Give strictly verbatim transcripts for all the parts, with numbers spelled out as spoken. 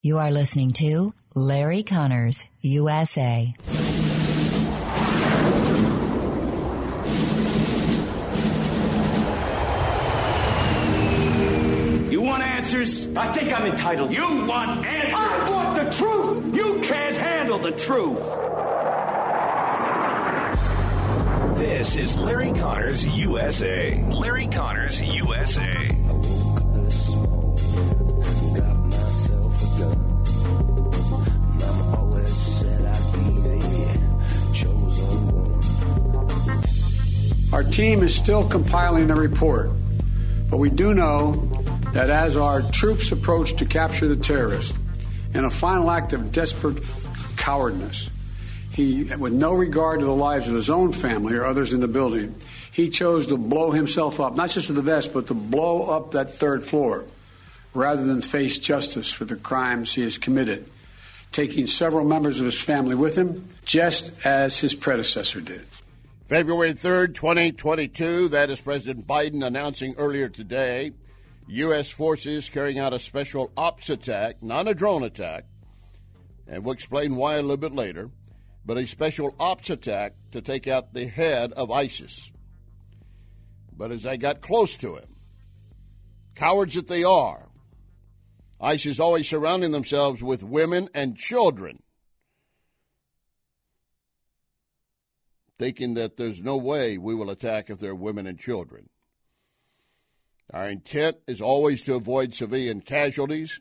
You are listening to Larry Connors, U S A. You want answers? I think I'm entitled. You want answers? I want the truth! You can't handle the truth. This is Larry Connors, U S A. Larry Connors, U S A. Our team is still compiling the report, but we do know that as our troops approach to capture the terrorist, in a final act of desperate cowardness, he, with no regard to the lives of his own family or others in the building, he chose to blow himself up, not just with the vest, but to blow up that third floor, rather than face justice for the crimes he has committed, taking several members of his family with him, just as his predecessor did. February third, twenty twenty-two, that is President Biden announcing earlier today, U S forces carrying out a special ops attack, not a drone attack, and we'll explain why a little bit later, but a special ops attack to take out the head of ISIS. But as I got close to him, cowards that they are, ISIS always surrounding themselves with women and children, thinking that there's no way we will attack if they're women and children. Our intent is always to avoid civilian casualties,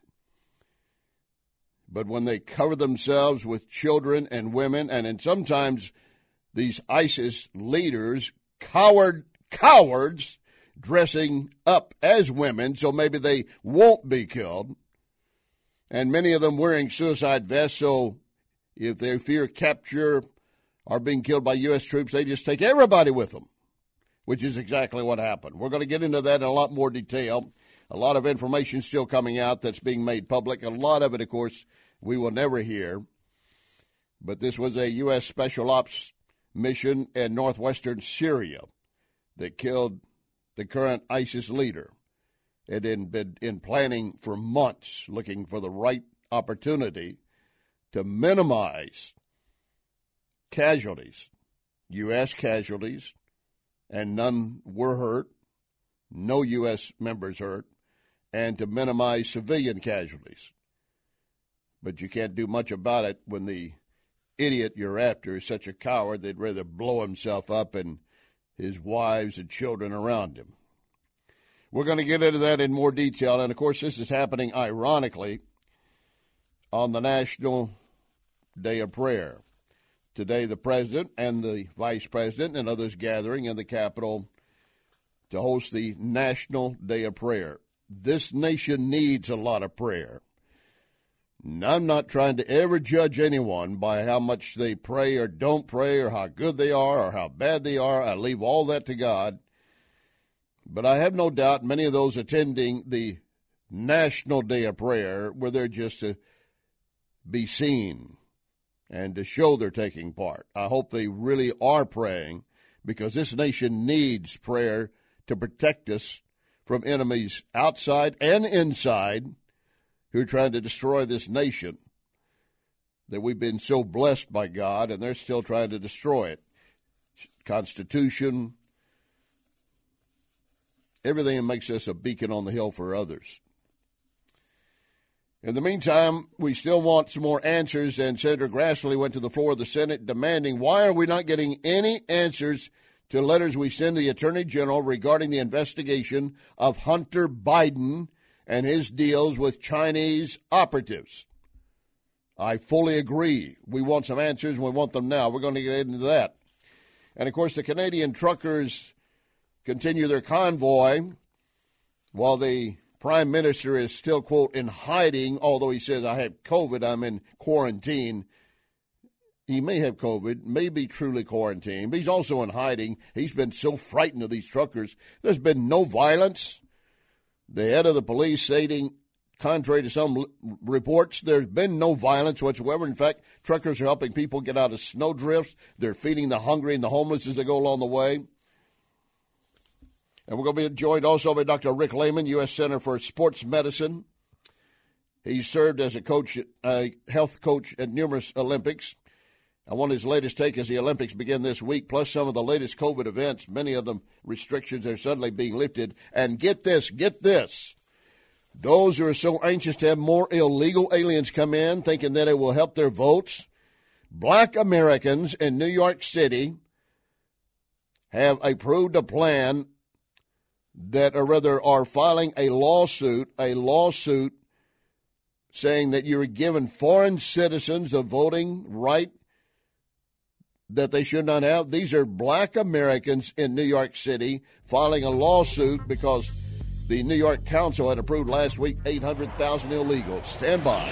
but when they cover themselves with children and women, and then sometimes these ISIS leaders, coward cowards, dressing up as women so maybe they won't be killed, and many of them wearing suicide vests, so if they fear capture are being killed by U S troops, they just take everybody with them, which is exactly what happened. We're going to get into that in a lot more detail. A lot of information still coming out that's being made public. A lot of it, of course, we will never hear. But this was a U S Special Ops mission in northwestern Syria that killed the current ISIS leader. It had been in planning for months, looking for the right opportunity to minimize casualties, U S casualties, and none were hurt, no U S members hurt, and to minimize civilian casualties. But you can't do much about it when the idiot you're after is such a coward they'd rather blow himself up and his wives and children around him. We're going to get into that in more detail, and of course this is happening ironically on the National Day of Prayer. Today, the president and the vice president and others gathering in the Capitol to host the National Day of Prayer. This nation needs a lot of prayer. And I'm not trying to ever judge anyone by how much they pray or don't pray or how good they are or how bad they are. I leave all that to God. But I have no doubt many of those attending the National Day of Prayer were there just to be seen and to show they're taking part. I hope they really are praying, because this nation needs prayer to protect us from enemies outside and inside who are trying to destroy this nation that we've been so blessed by God, and they're still trying to destroy it. Constitution, everything that makes us a beacon on the hill for others. In the meantime, we still want some more answers, and Senator Grassley went to the floor of the Senate demanding, why are we not getting any answers to letters we send the Attorney General regarding the investigation of Hunter Biden and his deals with Chinese operatives? I fully agree. We want some answers, and we want them now. We're going to get into that. And, of course, the Canadian truckers continue their convoy while the Prime Minister is still, quote, in hiding, although he says, I have COVID, I'm in quarantine. He may have COVID, may be truly quarantined, but he's also in hiding. He's been so frightened of these truckers. There's been no violence. The head of the police stating, contrary to some reports, there's been no violence whatsoever. In fact, truckers are helping people get out of snowdrifts. They're feeding the hungry and the homeless as they go along the way. And we're going to be joined also by Doctor Rick Lehman, U S Center for Sports Medicine. He served as a coach, a health coach at numerous Olympics. I want his latest take as the Olympics begin this week, plus some of the latest COVID events. Many of them restrictions are suddenly being lifted. And get this, get this. Those who are so anxious to have more illegal aliens come in, thinking that it will help their votes, black Americans in New York City have approved a plan that, or rather, are filing a lawsuit, a lawsuit saying that you're giving foreign citizens a voting right that they should not have. These are black Americans in New York City filing a lawsuit because the New York Council had approved last week eight hundred thousand illegals. Stand by.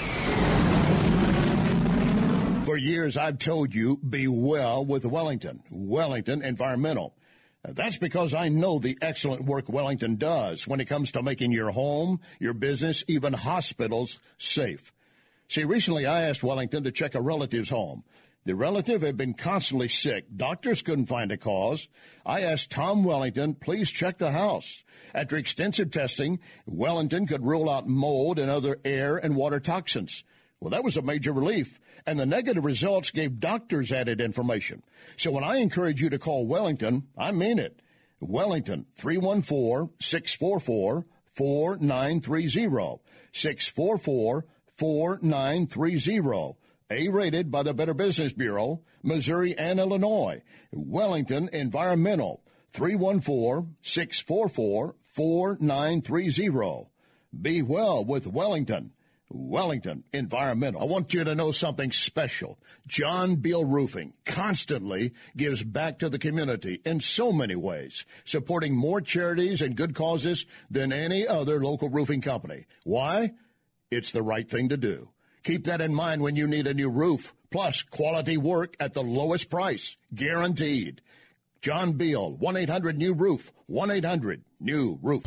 For years, I've told you, be well with Wellington. Wellington Environmental. That's because I know the excellent work Wellington does when it comes to making your home, your business, even hospitals safe. See, recently I asked Wellington to check a relative's home. The relative had been constantly sick. Doctors couldn't find a cause. I asked Tom Wellington, please check the house. After extensive testing, Wellington could rule out mold and other air and water toxins. Well, that was a major relief, and the negative results gave doctors added information. So when I encourage you to call Wellington, I mean it. Wellington, three one four, six four four, four nine three zero, six four four, four nine three zero. A-rated by the Better Business Bureau, Missouri and Illinois. Wellington Environmental, three one four, six four four, four nine three zero. Be well with Wellington. Wellington Environmental. I want you to know something special. John Beal Roofing constantly gives back to the community in so many ways, supporting more charities and good causes than any other local roofing company. Why? It's the right thing to do. Keep that in mind when you need a new roof, plus quality work at the lowest price, guaranteed. John Beal, one eight hundred new roof, one eight hundred new roof.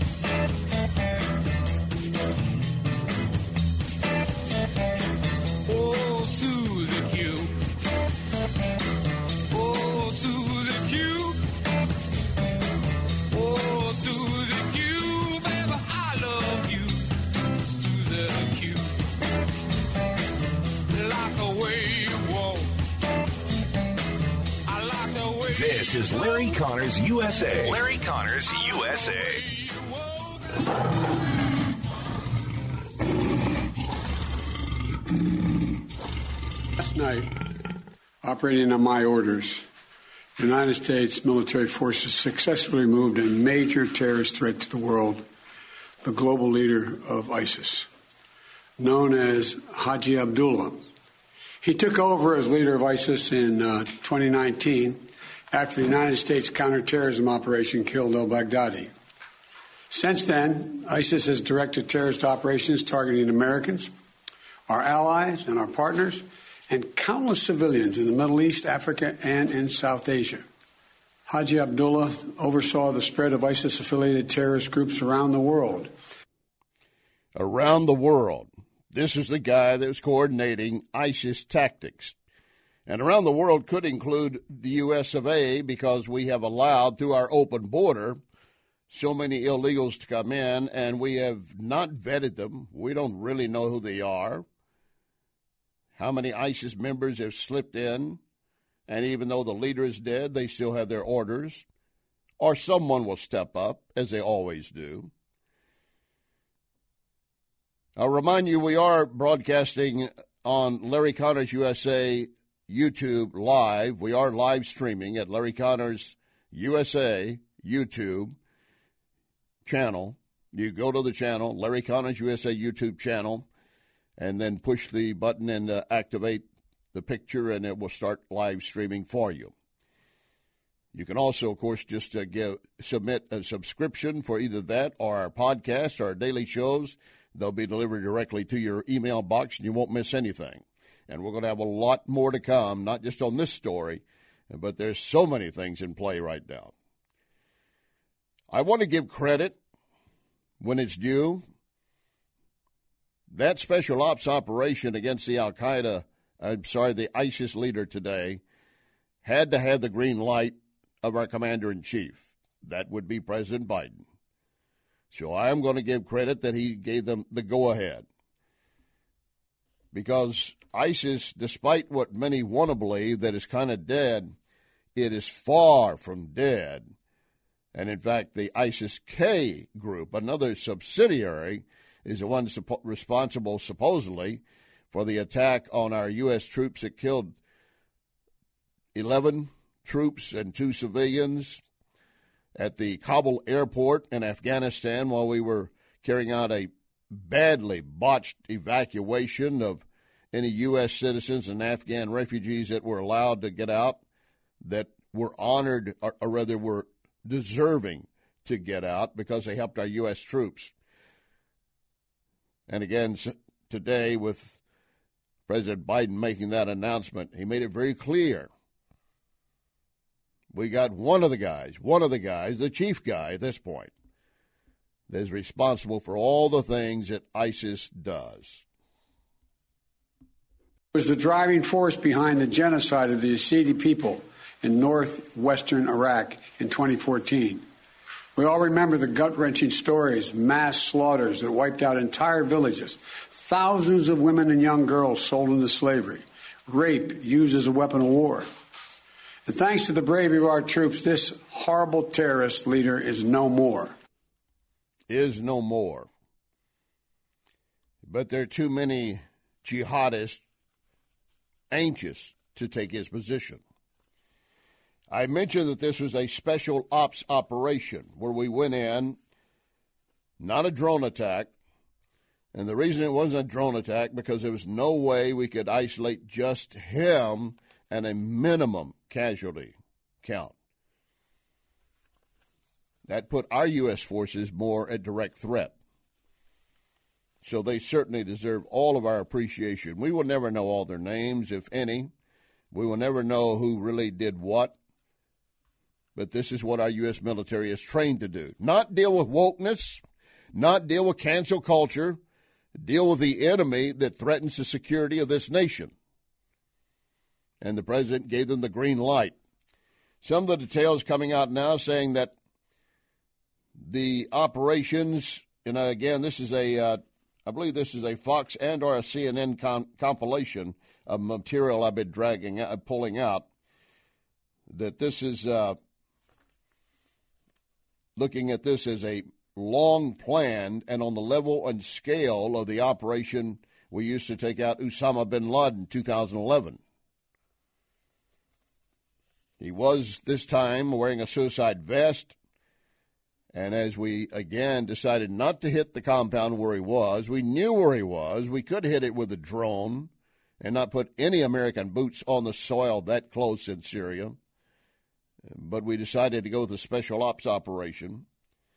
Oh, Susie Q. Oh, Susie Q. Oh, Susie Q. Baby, I love you. Susie Q. Like the way you walk. I like the way. This is Larry Connors U S A. Larry Connors U S A. Last night, operating on my orders, the United States military forces successfully removed a major terrorist threat to the world, the global leader of ISIS, known as Haji Abdullah. He took over as leader of ISIS in uh, twenty nineteen after the United States counterterrorism operation killed al-Baghdadi. Since then, ISIS has directed terrorist operations targeting Americans, our allies, and our partners, and countless civilians in the Middle East, Africa, and in South Asia. Haji Abdullah oversaw the spread of ISIS-affiliated terrorist groups around the world. Around the world. This is the guy that was coordinating ISIS tactics. And around the world could include the U S of A because we have allowed, through our open border, so many illegals to come in, and we have not vetted them. We don't really know who they are, how many ISIS members have slipped in, and even though the leader is dead, they still have their orders, or someone will step up, as they always do. I'll remind you, we are broadcasting on Larry Connors U S A YouTube Live. We are live streaming at Larry Connors U S A YouTube channel. You go to the channel, Larry Connors U S A YouTube channel, and then push the button and uh, activate the picture, and it will start live streaming for you. You can also, of course, just uh, give, submit a subscription for either that or our podcast or our daily shows. They'll be delivered directly to your email box, and you won't miss anything. And we're going to have a lot more to come, not just on this story, but there's so many things in play right now. I want to give credit when it's due. That special ops operation against the Al-Qaeda, I'm sorry, the ISIS leader today, had to have the green light of our commander-in-chief. That would be President Biden. So I'm going to give credit that he gave them the go-ahead. because ISIS, despite what many want to believe that is kind of dead, it is far from dead. And in fact, the ISIS-K group, another subsidiary, is the one suppo- responsible, supposedly, for the attack on our U S troops that killed eleven troops and two civilians at the Kabul airport in Afghanistan while we were carrying out a badly botched evacuation of any U S citizens and Afghan refugees that were allowed to get out, that were honored, or, or rather were deserving to get out because they helped our U S troops. And again, today with President Biden making that announcement, he made it very clear. We got one of the guys, one of the guys, the chief guy at this point, that is responsible for all the things that ISIS does. Was the driving force behind the genocide of the Yazidi people in northwestern Iraq in twenty fourteen. We all remember the gut-wrenching stories, mass slaughters that wiped out entire villages, thousands of women and young girls sold into slavery, rape used as a weapon of war. And thanks to the bravery of our troops, this horrible terrorist leader is no more. Is no more. But there are too many jihadists anxious to take his position. I mentioned that this was a special ops operation where we went in, not a drone attack. And the reason it wasn't a drone attack, because there was no way we could isolate just him and a minimum casualty count. That put our U S forces more at direct threat. So they certainly deserve all of our appreciation. We will never know all their names, if any. We will never know who really did what. But this is what our U S military is trained to do. Not deal with wokeness, not deal with cancel culture, deal with the enemy that threatens the security of this nation. And the president gave them the green light. Some of the details coming out now saying that the operations, and again, this is a, uh, I believe this is a Fox and or a C N N com- compilation of material I've been dragging, uh, pulling out, that this is uh, looking at this as a long-planned and on the level and scale of the operation we used to take out Osama bin Laden in two thousand eleven. He was, this time, wearing a suicide vest. And as we, again, decided not to hit the compound where he was, we knew where he was. We could hit it with a drone and not put any American boots on the soil that close in Syria. But we decided to go with a special ops operation.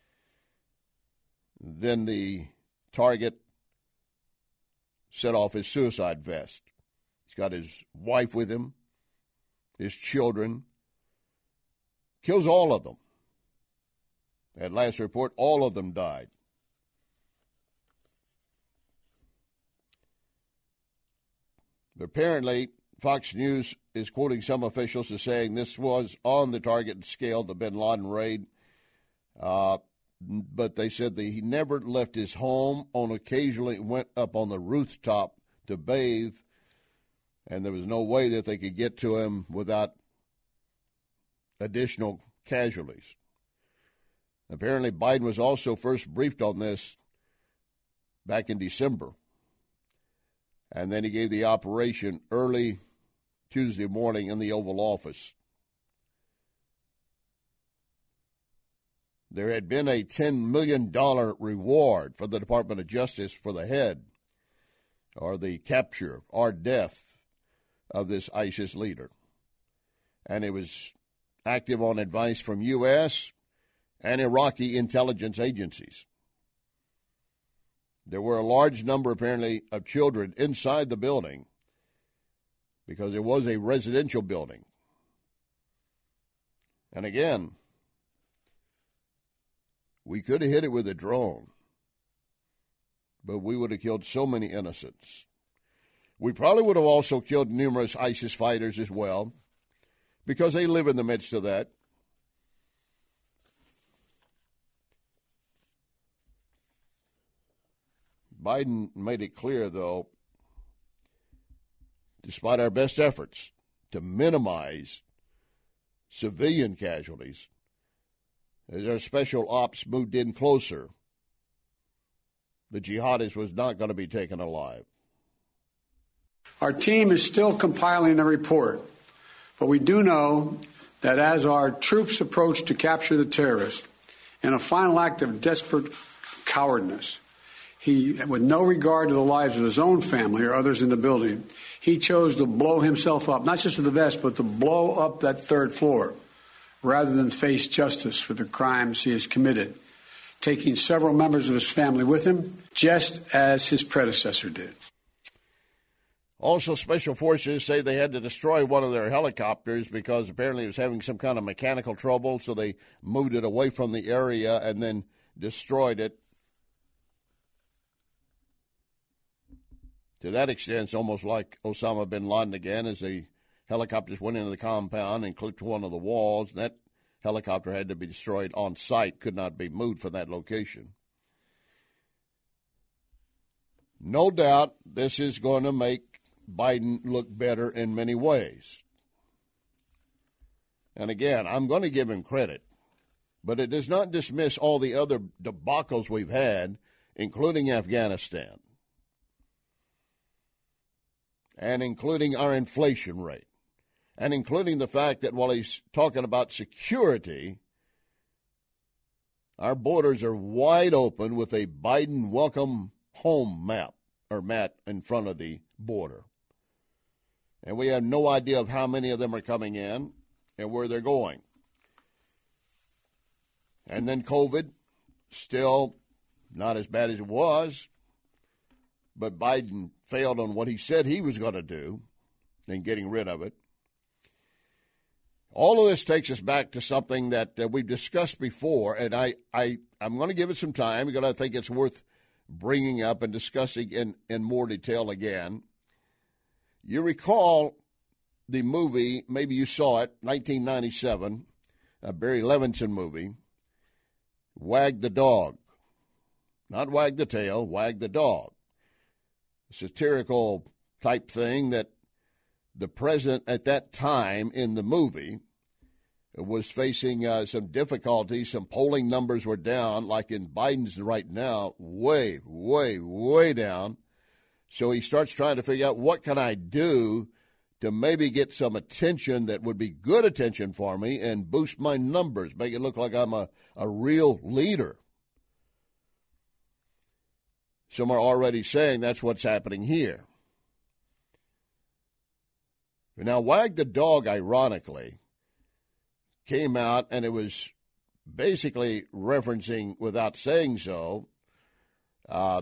Then the target set off his suicide vest. He's got his wife with him, his children, kills all of them. At last report, all of them died. But apparently, Fox News is quoting some officials as saying this was on the target scale, the bin Laden raid. Uh, but they said that he never left his home. On occasionally went up on the rooftop to bathe, and there was no way that they could get to him without additional casualties. Apparently, Biden was also first briefed on this back in December. And then he gave the operation early Tuesday morning in the Oval Office. There had been a ten million dollars reward for the Department of Justice for the head or the capture or death of this ISIS leader. And it was active on advice from U S and Iraqi intelligence agencies. There were a large number, apparently, of children inside the building because it was a residential building. And again, we could have hit it with a drone, but we would have killed so many innocents. We probably would have also killed numerous ISIS fighters as well because they live in the midst of that. Biden made it clear, though, despite our best efforts to minimize civilian casualties, as our special ops moved in closer, the jihadist was not going to be taken alive. Our team is still compiling the report, but we do know that as our troops approach to capture the terrorist, in a final act of desperate cowardness, he, with no regard to the lives of his own family or others in the building, he chose to blow himself up, not just to the vest, but to blow up that third floor, rather than face justice for the crimes he has committed, taking several members of his family with him, just as his predecessor did. Also, Special Forces say they had to destroy one of their helicopters because apparently it was having some kind of mechanical trouble, so they moved it away from the area and then destroyed it. To that extent, it's almost like Osama bin Laden again, as the helicopters went into the compound and clipped one of the walls. That helicopter had to be destroyed on site, could not be moved from that location. No doubt this is going to make Biden look better in many ways. And again, I'm going to give him credit, but it does not dismiss all the other debacles we've had, including Afghanistan, and including our inflation rate, and including the fact that while he's talking about security, our borders are wide open with a Biden welcome home map or mat in front of the border. And we have no idea of how many of them are coming in and where they're going. And then COVID, still not as bad as it was, but Biden failed on what he said he was going to do in getting rid of it. All of this takes us back to something that uh, we've discussed before, and I, I, I'm going to give it some time because I think it's worth bringing up and discussing in, in more detail again. You recall the movie, maybe you saw it, nineteen ninety-seven, a Barry Levinson movie, Wag the Dog. Not Wag the Tail, Wag the Dog. A satirical type thing that the president at that time in the movie was facing uh, some difficulties. Some polling numbers were down, like in Biden's right now, way, way, way down. So he starts trying to figure out, what can I do to maybe get some attention that would be good attention for me and boost my numbers, make it look like I'm a, a real leader. Some are already saying that's what's happening here. Now, Wag the Dog, ironically, came out, and it was basically referencing, without saying so, uh,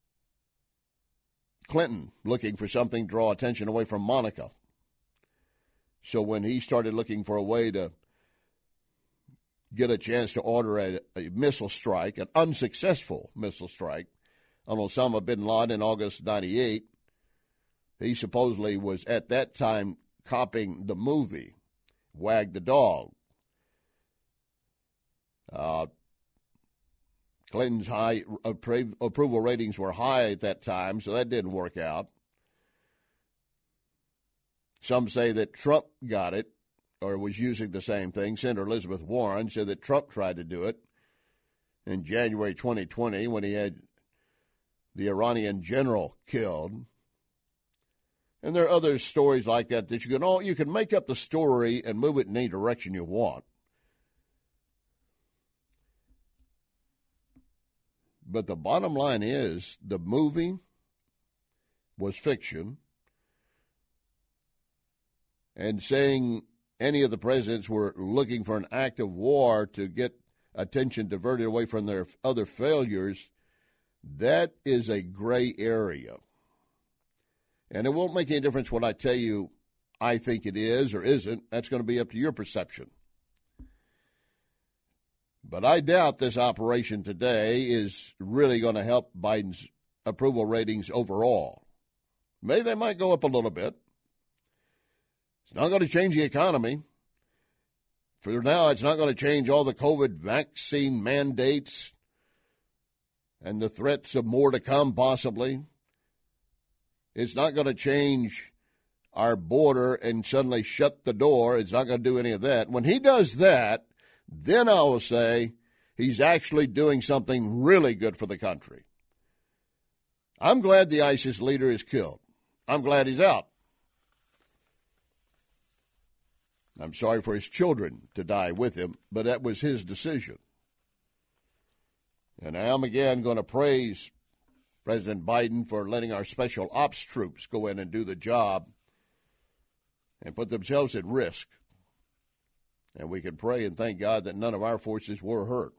Clinton looking for something to draw attention away from Monica. So when he started looking for a way to get a chance to order a, a missile strike, an unsuccessful missile strike, on Osama bin Laden in August ninety-eight, he supposedly was at that time copying the movie, Wag the Dog. Uh, Clinton's high appro- approval ratings were high at that time, so that didn't work out. Some say that Trump got it, or was using the same thing. Senator Elizabeth Warren said that Trump tried to do it in January twenty twenty when he had the Iranian general killed. And there are other stories like that that you can all you can make up the story and move it in any direction you want. But the bottom line is the movie was fiction, and saying any of the presidents were looking for an act of war to get attention diverted away from their other failures, that is a gray area. And it won't make any difference what I tell you I think it is or isn't. That's going to be up to your perception. But I doubt this operation today is really going to help Biden's approval ratings overall. Maybe they might go up a little bit. It's not going to change the economy. For now, it's not going to change all the COVID vaccine mandates and the threats of more to come, possibly. It's not going to change our border and suddenly shut the door. It's not going to do any of that. When he does that, then I will say he's actually doing something really good for the country. I'm glad the ISIS leader is killed. I'm glad he's out. I'm sorry for his children to die with him, but that was his decision. And I am again going to praise President Biden for letting our special ops troops go in and do the job and put themselves at risk. And we can pray and thank God that none of our forces were hurt.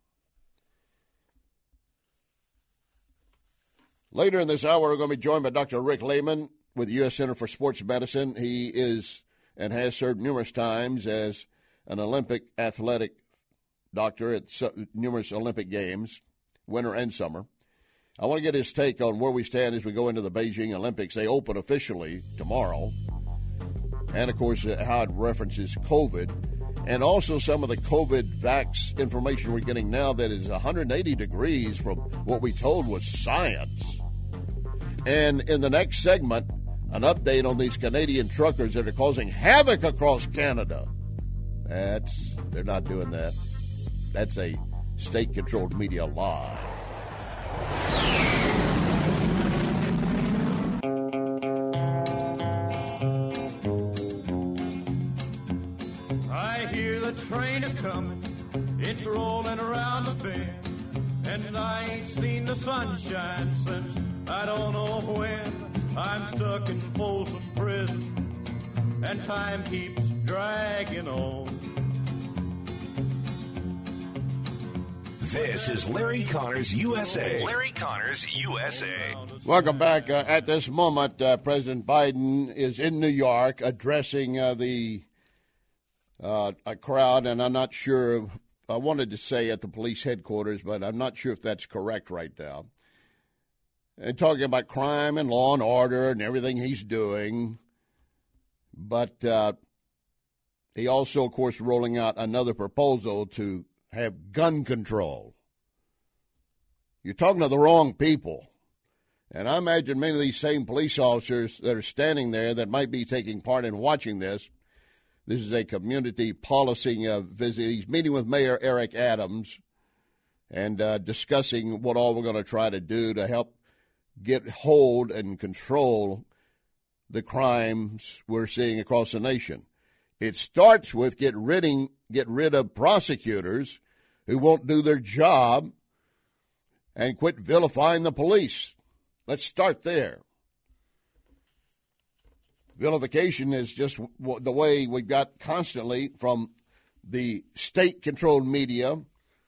Later in this hour, we're going to be joined by Doctor Rick Lehman with the U S Center for Sports Medicine. He is and has served numerous times as an Olympic athletic doctor at numerous Olympic Games, winter and summer. I want to get his take on where we stand as we go into the Beijing Olympics. They open officially tomorrow. And, of course, how it references COVID. And also some of the COVID vax information we're getting now that is one hundred eighty degrees from what we told was science. And in the next segment, an update on these Canadian truckers that are causing havoc across Canada. That's, they're not doing that. That's a state-controlled media lie. I hear the train a-comin', it's rolling around the bend, and I ain't seen the sunshine since I don't know when. I'm stuck in Folsom Prison, and time keeps dragging on. This is Larry Connors, U S A. Larry Connors, U S A. Welcome back. Uh, at this moment, uh, President Biden is in New York addressing uh, the uh, a crowd, and I'm not sure. I wanted to say at the police headquarters, but I'm not sure if that's correct right now. And talking about crime and law and order and everything he's doing. But uh, he also, of course, rolling out another proposal to have gun control. You're talking to the wrong people. And I imagine many of these same police officers that are standing there that might be taking part in watching this. This is a community policing uh, visit. He's meeting with Mayor Eric Adams and uh, discussing what all we're going to try to do to help get hold and control the crimes we're seeing across the nation. It starts with get ridding, get rid of prosecutors who won't do their job and quit vilifying the police. Let's start there. Vilification is just the way we've got constantly from the state-controlled media,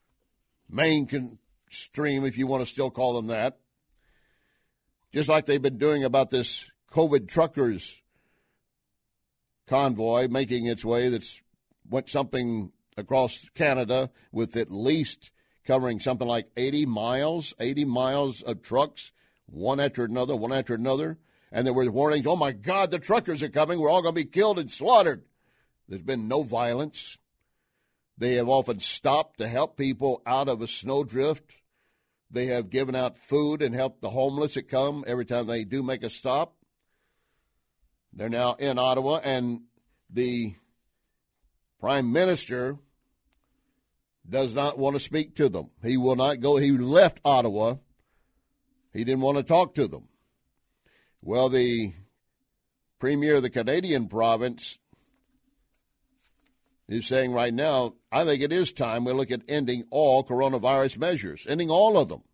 mainstream, if you want to still call them that, just like they've been doing about this COVID truckers convoy making its way that's went something across Canada with at least covering something like eighty miles, eighty miles of trucks, one after another, one after another. And there were warnings, oh, my God, the truckers are coming. We're all going to be killed and slaughtered. There's been no violence. They have often stopped to help people out of a snowdrift. They have given out food and helped the homeless that come every time they do make a stop. They're now in Ottawa, and the Prime Minister does not want to speak to them. He will not go. He left Ottawa. He didn't want to talk to them. Well, the Premier of the Canadian province is saying right now, I think it is time we look at ending all coronavirus measures, ending all of them.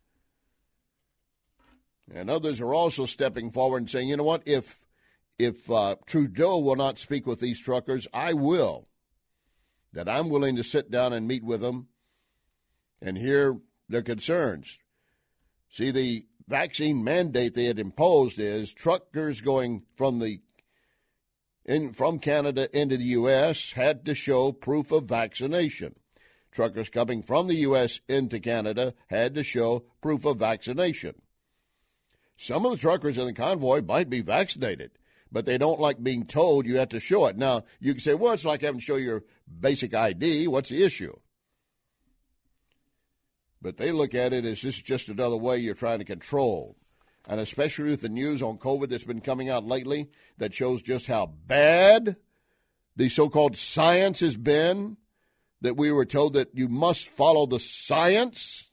And others are also stepping forward and saying, you know what, if if uh, Trudeau will not speak with these truckers, I will. That I'm willing to sit down and meet with them and hear their concerns. See, the vaccine mandate they had imposed is truckers going from the in from Canada into the U S had to show proof of vaccination. Truckers coming from the U S into Canada had to show proof of vaccination. Some of the truckers in the convoy might be vaccinated, but they don't like being told you have to show it. Now, you can say, well, it's like having to show your basic I D. What's the issue? But they look at it as this is just another way you're trying to control. and especially with the news on COVID that's been coming out lately that shows just how bad the so-called science has been, that we were told that you must follow the science.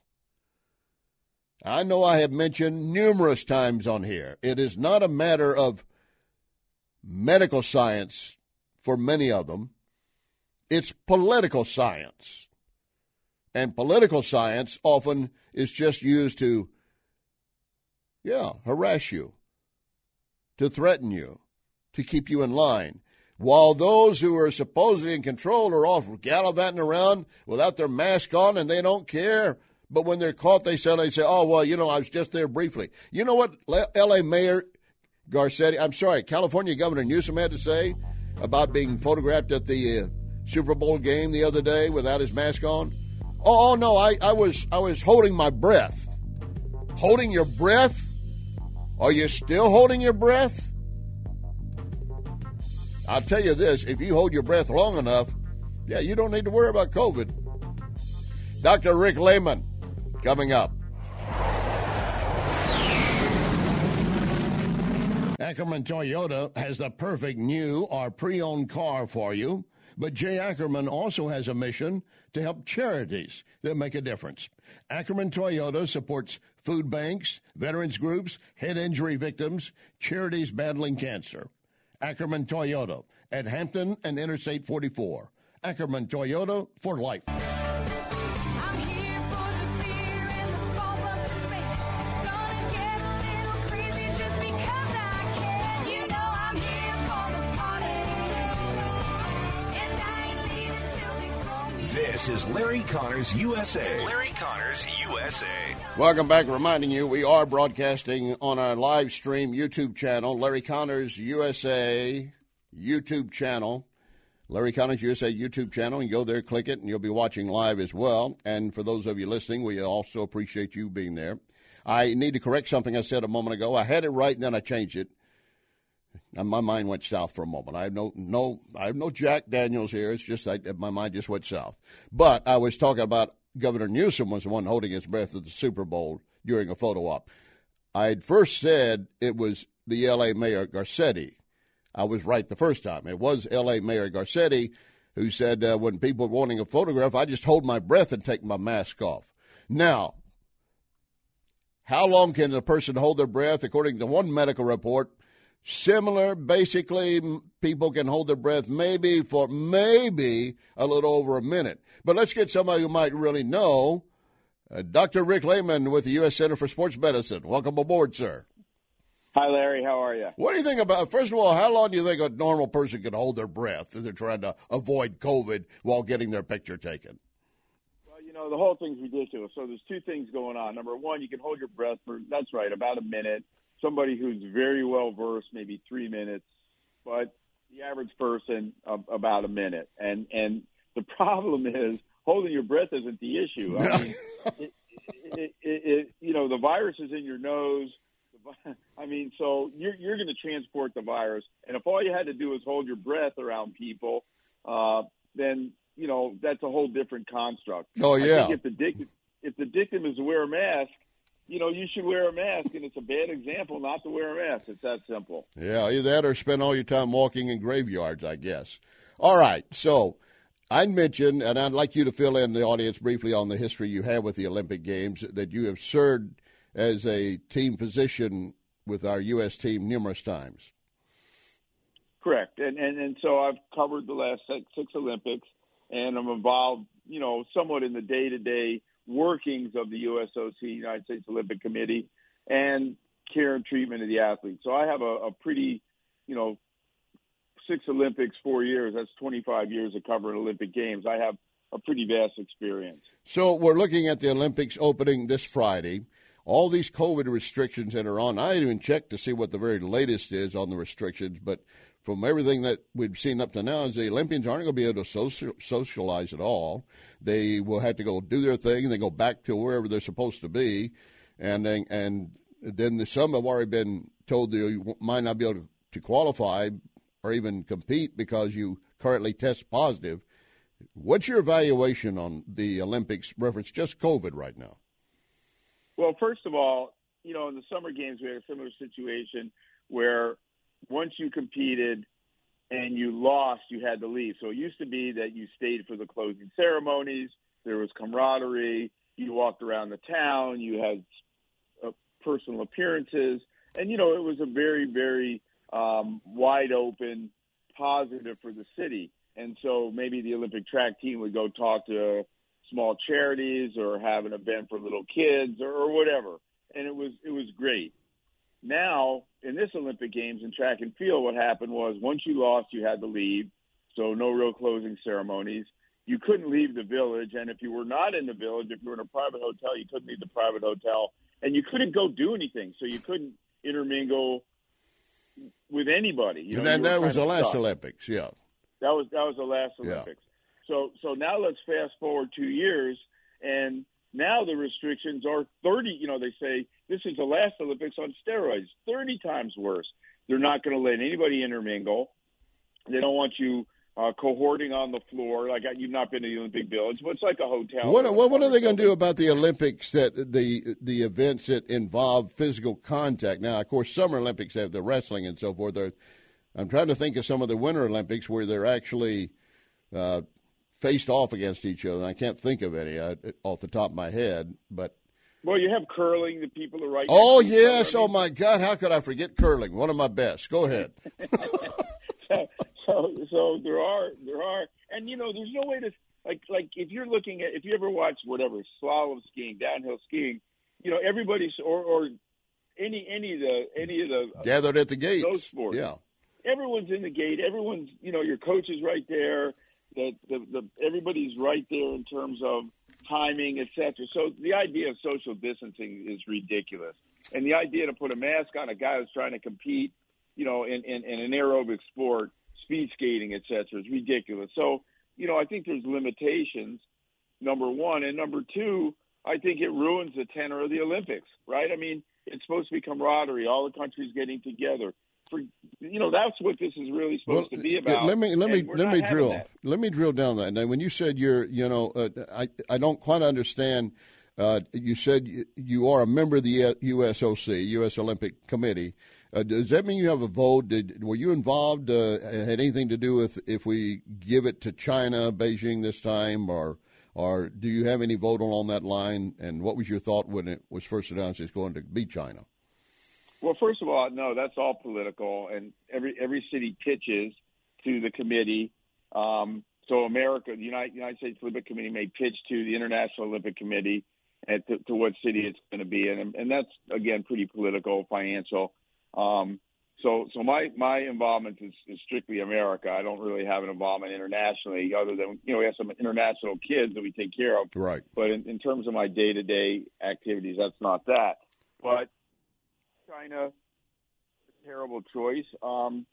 I know I have mentioned numerous times on here, it is not a matter of medical science for many of them. It's political science. And political science often is just used to, yeah, harass you, to threaten you, to keep you in line. While those who are supposedly in control are off gallivanting around without their mask on and they don't care. But when they're caught, they suddenly say, oh, well, you know, I was just there briefly. You know what L A Mayor Garcetti, I'm sorry, California Governor Newsom had to say about being photographed at the uh, Super Bowl game the other day without his mask on? Oh, oh no, I, I was I was holding my breath. Holding your breath? Are you still holding your breath? I'll tell you this, if you hold your breath long enough, yeah, you don't need to worry about COVID. Doctor Rick Lehman, coming up. Ackerman Toyota has the perfect new or pre-owned car for you, but Jay Ackerman also has a mission to help charities that make a difference. Ackerman Toyota supports food banks, veterans groups, head injury victims, charities battling cancer. Ackerman Toyota at Hampton and Interstate forty-four. Ackerman Toyota for life. I'm here for the beer and the ball-busting band. Gonna get a little crazy just because I can. You know I'm here for the party, and I ain't leaving till they throw me. This is Larry Connors U S A. Larry Connors U S A. Welcome back. Reminding you, we are broadcasting on our live stream YouTube channel, Larry Connors U S A YouTube channel. Larry Connors U S A YouTube channel. You go there, click it, and you'll be watching live as well. And for those of you listening, we also appreciate you being there. I need to correct something I said a moment ago. I had it right, and then I changed it. And my mind went south for a moment. I have no, no, I have no Jack Daniels here. It's just I, my mind just went south. But I was talking about Governor Newsom was the one holding his breath at the Super Bowl during a photo op. I had first said it was the L A Mayor Garcetti. I was right the first time. It was L A Mayor Garcetti who said uh, when people were wanting a photograph, I just hold my breath and take my mask off. Now, how long can a person hold their breath? According to one medical report, similar, basically, people can hold their breath maybe for maybe a little over a minute. But let's get somebody who might really know. Uh, Doctor Rick Lehman with the U S Center for Sports Medicine. Welcome aboard, sir. Hi, Larry. How are you? What do you think about, first of all, how long do you think a normal person can hold their breath if they're trying to avoid COVID while getting their picture taken? Well, you know, the whole thing's ridiculous. So there's two things going on. Number one, you can hold your breath for, that's right, about a minute. Somebody who's very well versed, maybe three minutes, but the average person, uh, about a minute. And and the problem is holding your breath isn't the issue. I mean, it, it, it, it, you know, the virus is in your nose. I mean, so you're you're going to transport the virus, and if all you had to do was hold your breath around people, uh, then you know that's a whole different construct. Oh yeah. I think if the dictum, if the dictum is to wear a mask, you know, you should wear a mask, and it's a bad example not to wear a mask. It's that simple. Yeah, either that or spend all your time walking in graveyards, I guess. All right, so I mentioned, and I'd like you to fill in the audience briefly on the history you have with the Olympic Games, that you have served as a team physician with our U S team numerous times. Correct, and and, and so I've covered the last six, six Olympics, and I'm involved, you know, somewhat in the day-to-day workings of the U S O C, United States Olympic Committee, and care and treatment of the athletes. So I have a, a pretty, you know, six Olympics, four years, that's twenty-five years of covering Olympic Games. I have a pretty vast experience. So we're looking at the Olympics opening this Friday. All these COVID restrictions that are on, I didn't even check to see what the very latest is on the restrictions, but from everything that we've seen up to now is the Olympians aren't going to be able to social, socialize at all. They will have to go do their thing, and they go back to wherever they're supposed to be. And then, and then the, some have already been told they might not be able to, to qualify or even compete because you currently test positive. What's your evaluation on the Olympics reference just COVID right now? Well, first of all, you know, in the summer games, we had a similar situation where once you competed and you lost, you had to leave. So it used to be that you stayed for the closing ceremonies. There was camaraderie. You walked around the town. You had uh, personal appearances. And, you know, it was a very, very um, wide open positive for the city. And so maybe the Olympic track team would go talk to small charities or have an event for little kids or, or whatever. And it was it was great. Now, in this Olympic Games in track and field, what happened was once you lost, you had to leave. So no real closing ceremonies. You couldn't leave the village. And if you were not in the village, if you were in a private hotel, you couldn't leave the private hotel. And you couldn't go do anything. So you couldn't intermingle with anybody. You and know, then you were that was kind the of last stuck. Olympics, yeah. That was that was the last Yeah. Olympics. So so now let's fast forward two years, and now the restrictions are thirty. You know, they say this is the last Olympics on steroids, thirty times worse. They're not going to let anybody intermingle. They don't want you uh, cohorting on the floor. Like you've not been to the Olympic Village, but it's like a hotel. What what, what are they going to do about the Olympics, that the the events that involve physical contact? Now, of course, Summer Olympics have the wrestling and so forth. They're, I'm trying to think of some of the Winter Olympics where they're actually uh, faced off against each other. And I can't think of any uh, off the top of my head, but. Well, you have curling. The people are right. Oh, next to each yes. other. I Oh, mean, my God. How could I forget curling? One of my best. Go ahead. so, so, so there are, there are, and you know, there's no way to like, like if you're looking at, if you ever watch whatever slalom skiing, downhill skiing, you know, everybody's or, or any, any of the, any of the Gathered at the gates. those sports. Yeah. Everyone's in the gate. Everyone's, you know, your coach is right there. The, the, the everybody's right there in terms of timing, et cetera. So the idea of social distancing is ridiculous, and the idea to put a mask on a guy who's trying to compete, you know, in, in, in an aerobic sport, speed skating, et cetera, is ridiculous. So, you know, I think there's limitations, number one. And number two, I think it ruins the tenor of the Olympics, right? I mean, it's supposed to be camaraderie, all the countries getting together. For, you know, that's what this is really supposed Well, to be about. Let me let me and we're let not me having drill. that. Let me drill down that. Now, when you said you're, you know, uh, I I don't quite understand. Uh, you said you, you are a member of the U S O C, U S Olympic Committee. Uh, does that mean you have a vote? Did were you involved? Uh, had anything to do with if we give it to China, Beijing this time, or or do you have any vote along that line? And what was your thought when it was first announced it's going to be China? Well, first of all, no, that's all political, and every every city pitches to the committee. Um, so America, the United, United States Olympic Committee may pitch to the International Olympic Committee and to, to what city it's going to be in, and, and that's, again, pretty political, financial. Um, so so my, my involvement is, is strictly America. I don't really have an involvement internationally other than, you know, we have some international kids that we take care of. Right. But in, in terms of my day-to-day activities, that's not that. But China, a terrible choice. Um,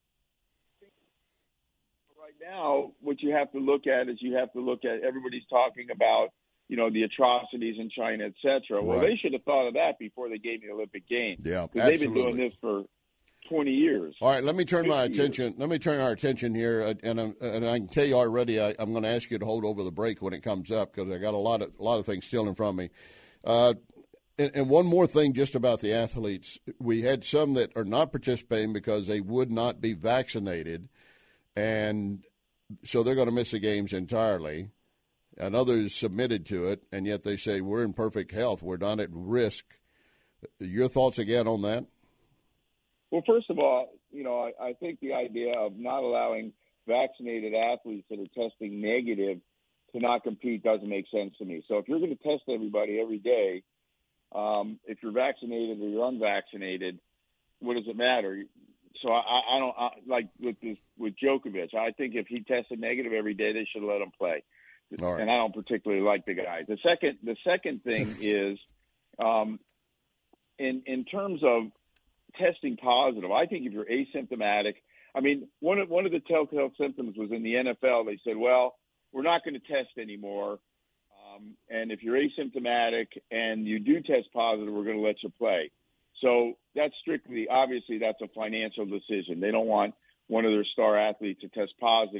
right now, what you have to look at is you have to look at everybody's talking about, you know, the atrocities in China, et cetera. Well, Right. they should have thought of that before they gave me the Olympic Games. Yeah, because they've been doing absolutely. this for twenty years. All right, let me turn my fifty years. attention. Let me turn our attention here, uh, and I'm, and I can tell you already. I, I'm going to ask you to hold over the break when it comes up because I got a lot of a lot of things still in front of me. Uh, and, and one more thing, just about the athletes, we had some that are not participating because they would not be vaccinated, and so they're going to miss the games entirely. And others submitted to it, and yet they say we're in perfect health. We're not at risk. Your thoughts again on that? Well, first of all, you know, I, I think the idea of not allowing vaccinated athletes that are testing negative to not compete doesn't make sense to me. So if you're going to test everybody every day, um, if you're vaccinated or you're unvaccinated, what does it matter? So I, I don't I, like with this with Djokovic. I think if he tested negative every day, they should let him play. All right. And I don't particularly like the guy. The second, the second thing is, um, in in terms of testing positive, I think if you're asymptomatic, I mean, one of one of the telltale symptoms was in the N F L. They said, well, we're not going to test anymore, um, and if you're asymptomatic and you do test positive, we're going to let you play. So that's strictly, obviously, that's a financial decision. They don't want one of their star athletes to test positive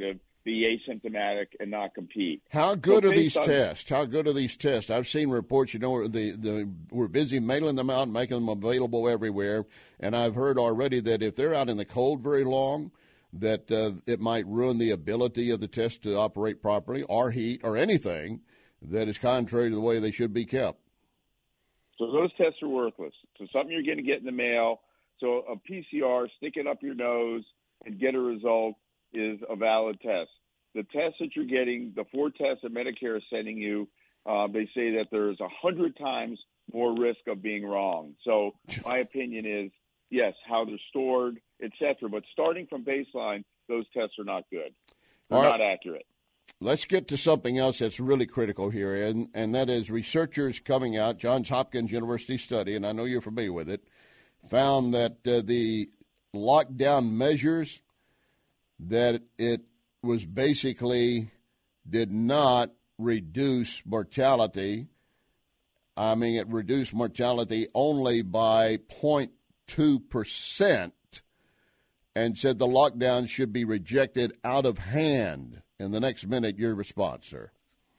be asymptomatic and not compete. How good So are these based on- tests? How good are these tests? I've seen reports, you know, the, the, we're busy mailing them out and making them available everywhere. And I've heard already that if they're out in the cold very long, that uh, it might ruin the ability of the test to operate properly, or heat, or anything that is contrary to the way they should be kept. So those tests are worthless. So something you're going to get in the mail. So a P C R, stick it up your nose and get a result is a valid test. The tests that you're getting, the four tests that Medicare is sending you, uh, they say that there's a hundred times more risk of being wrong. So my opinion is, yes, how they're stored, et cetera. But starting from baseline, those tests are not good. They're All right. not accurate. Let's get to something else that's really critical here, and, and that is researchers coming out, Johns Hopkins University study, and I know you're familiar with it, found that uh, the lockdown measures, that it was basically did not reduce mortality. I mean, it reduced mortality only by zero point two percent, and said the lockdown should be rejected out of hand. In the next minute, your response, sir.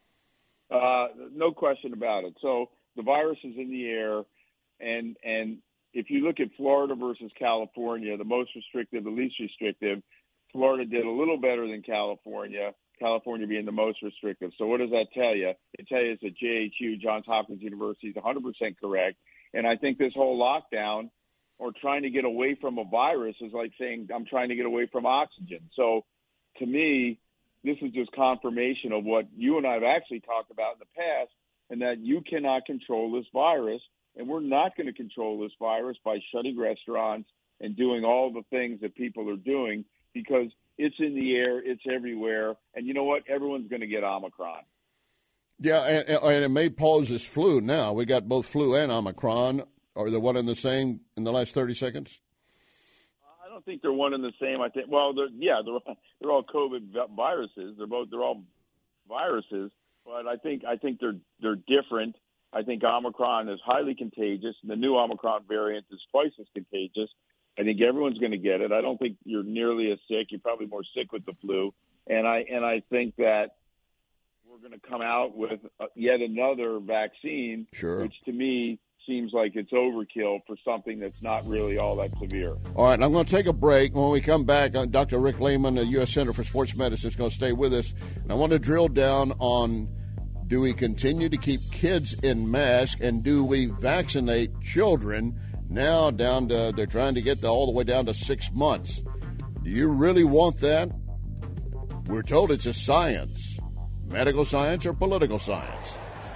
Uh, no question about it. So the virus is in the air, and and if you look at Florida versus California, the most restrictive, the least restrictive, Florida did a little better than California, California being the most restrictive. So what does that tell you? It tells you that J H U, Johns Hopkins University, is one hundred percent correct. And I think this whole lockdown or trying to get away from a virus is like saying I'm trying to get away from oxygen. So to me, this is just confirmation of what you and I have actually talked about in the past, and that you cannot control this virus, and we're not going to control this virus by shutting restaurants and doing all the things that people are doing, because it's in the air, it's everywhere, and you know what? Everyone's going to get Omicron. Yeah, and, and it may pose as flu now. We got both flu and Omicron. Are they one and the same in the last thirty seconds? I don't think they're one and the same. I think, well, they're, yeah, they're they're all COVID viruses. They're both they're all viruses, but I think I think they're they're different. I think Omicron is highly contagious, and the new Omicron variant is twice as contagious. I think everyone's going to get it. I don't think you're nearly as sick. You're probably more sick with the flu, and I and I think that we're going to come out with yet another vaccine, sure. which to me seems like it's overkill for something that's not really all that severe. All right, I'm going to take a break. When we come back, uh, Doctor Rick Lehman, the U S Center for Sports Medicine, is going to stay with us. And I want to drill down on, do we continue to keep kids in masks, and do we vaccinate children now down to, they're trying to get the, all the way down to six months. Do you really want that? We're told it's a science. Medical science or political science?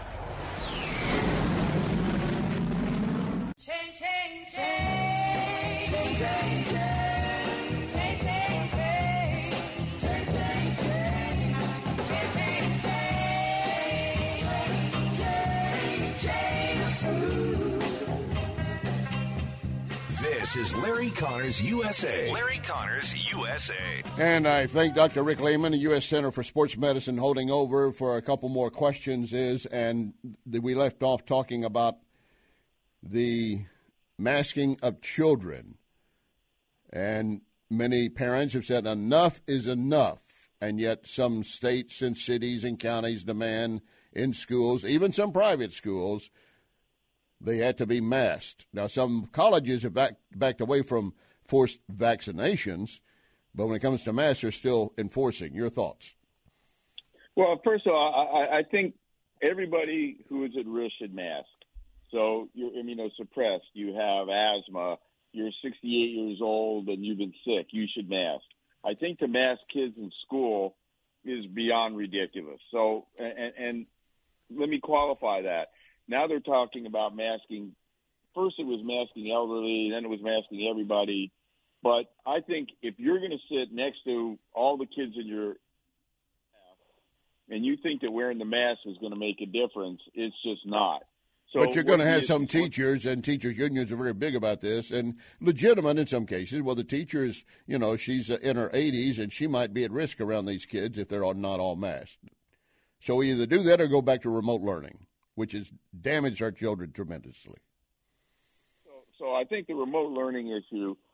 This is Larry Connors U S A. Larry Connors U S A. And I thank Doctor Rick Lehman, the U S Center for Sports Medicine, holding over for a couple more questions. Is and the, we left off talking about the masking of children, and many parents have said enough is enough, and yet some states and cities and counties demand in schools, even some private schools, they had to be masked. Now, some colleges have back, backed away from forced vaccinations, but when it comes to masks, they're still enforcing. Your thoughts? Well, first of all, I, I think everybody who is at risk should mask. So you're immunosuppressed, you have asthma, you're sixty-eight years old and you've been sick, you should mask. I think to mask kids in school is beyond ridiculous. So, and, and let me qualify that. Now they're talking about masking. First it was masking elderly, then it was masking everybody. But I think if you're going to sit next to all the kids in your and you think that wearing the mask is going to make a difference, it's just not. So but you're going to have is, some teachers, and teachers' unions are very big about this, and legitimate in some cases. Well, the teachers, you know, she's uh, in her eighties, and she might be at risk around these kids if they're all, not all masked. So we either do that or go back to remote learning, which has damaged our children tremendously. So, so I think the remote learning issue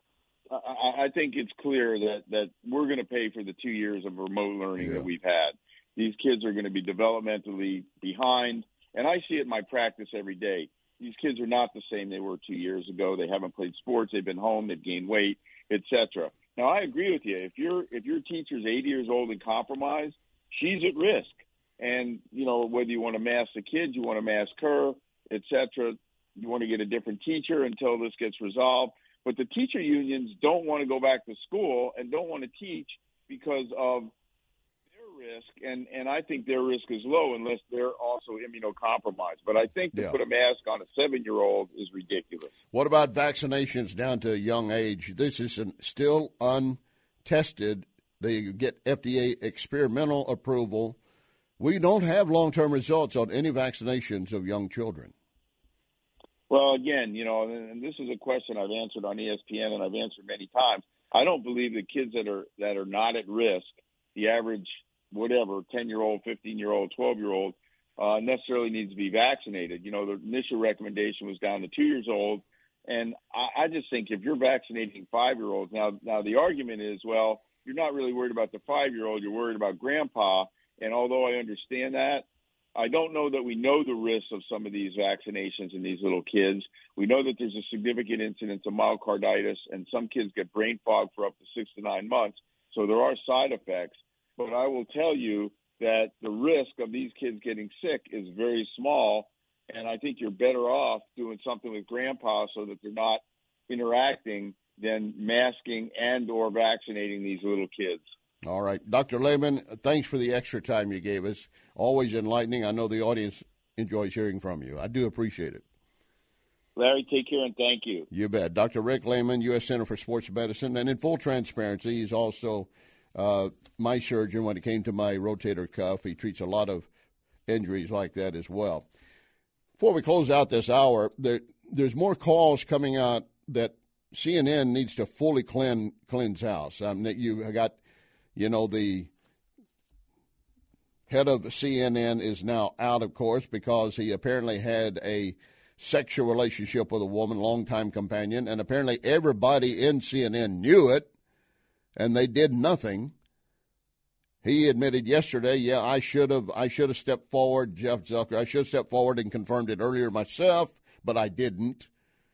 I, I think it's clear that, that we're going to pay for the two years of remote learning Yeah. that we've had. These kids are going to be developmentally behind, and I see it in my practice every day. These kids are not the same they were two years ago. They haven't played sports. They've been home. They've gained weight, et cetera. Now, I agree with you. If your if your teacher's eighty years old and compromised, she's at risk. And, you know, whether you want to mask the kids, you want to mask her, et cetera, you want to get a different teacher until this gets resolved. But the teacher unions don't want to go back to school and don't want to teach because of their risk. And, and I think their risk is low unless they're also immunocompromised. But I think to Yeah. put a mask on a seven-year-old is ridiculous. What about vaccinations down to a young age? This is an, still untested. They get F D A experimental approval. We don't have long-term results on any vaccinations of young children. Well, again, you know, and, and this is a question I've answered on E S P N and I've answered many times. I don't believe that kids that are that are not at risk, the average whatever, ten-year-old, fifteen-year-old, twelve-year-old, uh, necessarily needs to be vaccinated. You know, the initial recommendation was down to two years old. And I, I just think if you're vaccinating five-year-olds, now, now the argument is, well, you're not really worried about the five-year-old, you're worried about grandpa. And although I understand that, I don't know that we know the risks of some of these vaccinations in these little kids. We know that there's a significant incidence of myocarditis, and some kids get brain fog for up to six to nine months. So there are side effects. But I will tell you that the risk of these kids getting sick is very small, and I think you're better off doing something with grandpa so that they're not interacting than masking and or vaccinating these little kids. All right. Doctor Lehman, thanks for the extra time you gave us. Always enlightening. I know the audience enjoys hearing from you. I do appreciate it. Larry, take care and thank you. You bet. Doctor Rick Lehman, U S Center for Sports Medicine. And in full transparency, he's also uh, my surgeon when it came to my rotator cuff. He treats a lot of injuries like that as well. Before we close out this hour, there, there's more calls coming out that C N N needs to fully clean, cleanse house. Um, you got... You know, the head of C N N is now out, of course, because he apparently had a sexual relationship with a woman, longtime companion, and apparently everybody in C N N knew it, and they did nothing. He admitted yesterday, yeah, I should have I should have stepped forward, Jeff Zucker. I should have stepped forward and confirmed it earlier myself, but I didn't.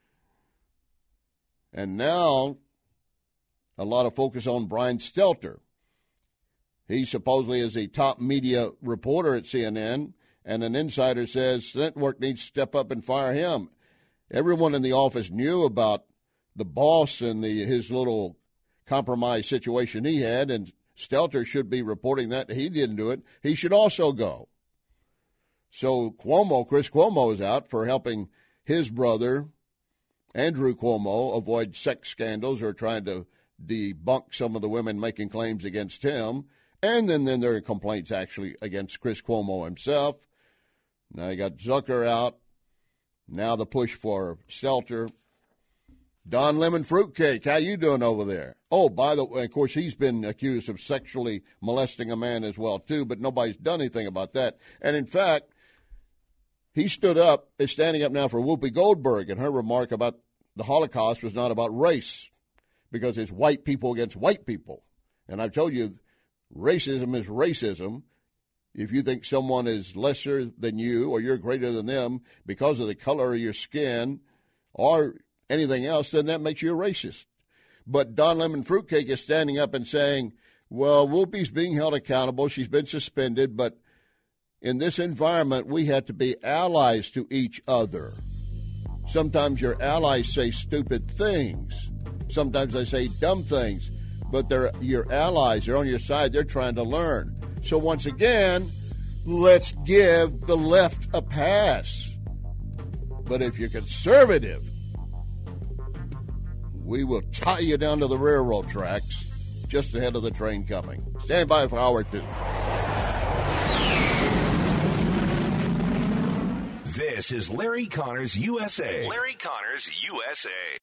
And now a lot of focus on Brian Stelter. He supposedly is a top media reporter at C N N, and an insider says the network needs to step up and fire him. Everyone in the office knew about the boss and the his little compromise situation he had, and Stelter should be reporting that. He didn't do it. He should also go. So Cuomo, Chris Cuomo is out for helping his brother, Andrew Cuomo, avoid sex scandals or trying to debunk some of the women making claims against him. And then, then there are complaints actually against Chris Cuomo himself. Now you got Zucker out. Now the push for Stelter. Don Lemon Fruitcake, how you doing over there? Oh, by the way, of course, he's been accused of sexually molesting a man as well, too, but nobody's done anything about that. And, in fact, he stood up, is standing up now for Whoopi Goldberg, and her remark about the Holocaust was not about race, because it's white people against white people. And I've told you, racism is racism. If you think someone is lesser than you or you're greater than them because of the color of your skin or anything else, then that makes you a racist. But Don Lemon Fruitcake is standing up and saying, well, Whoopi's being held accountable. She's been suspended, but in this environment, we have to be allies to each other. Sometimes your allies say stupid things. Sometimes they say dumb things. But they're your allies. They're on your side. They're trying to learn. So once again, let's give the left a pass. But if you're conservative, we will tie you down to the railroad tracks just ahead of the train coming. Stand by for hour two. This is Larry Connors U S A. Larry Connors U S A.